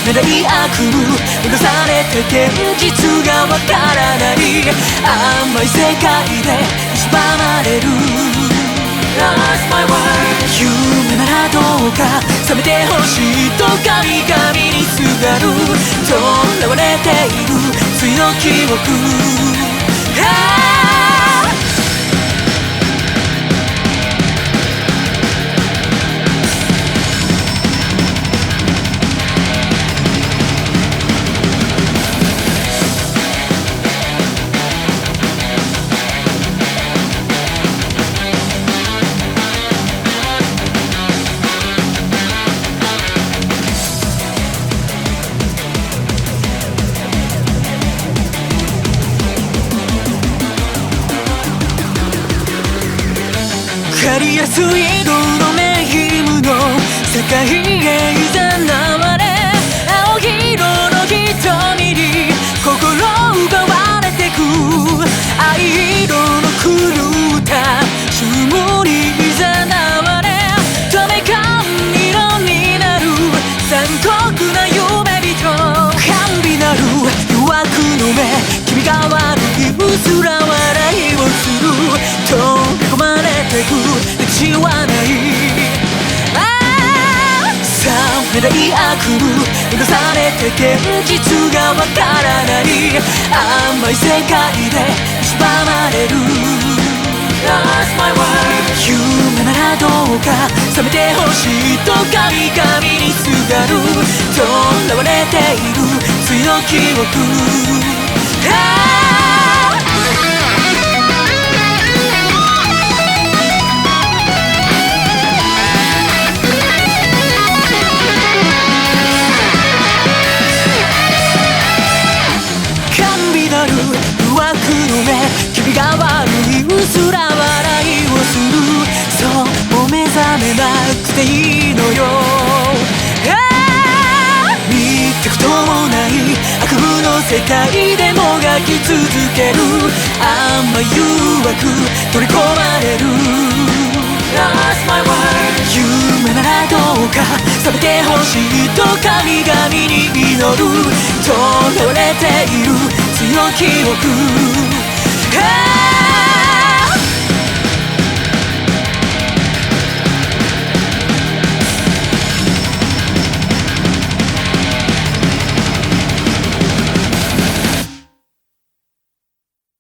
めない悪夢流されて現実がわからない甘い世界で縛られる Lost my world 夢ならどうか覚めてほしいと神々にすがる囚われているついの記憶わかりやすい色のメイムの世界へいざなわれ青色の瞳に心奪われてく藍色の狂った注文にいざなわれ透明感色になる残酷な夢人甘美なる誘惑の目君が悪い薄ら笑いをする取り込まれてく知はない覚めない悪夢流されて現実がわからない甘い世界で縛られる Lost my world 夢ならどうか覚めてほしいと神々にすがる囚われているついの記憶君が悪い薄ら笑いをするそうもう目覚めなくていいのよ見たこともない悪夢の世界でもがき続ける甘い誘惑取り込まれる Lost my world 夢ならどうか覚めてほしいと神々に祈る囚われている強い記憶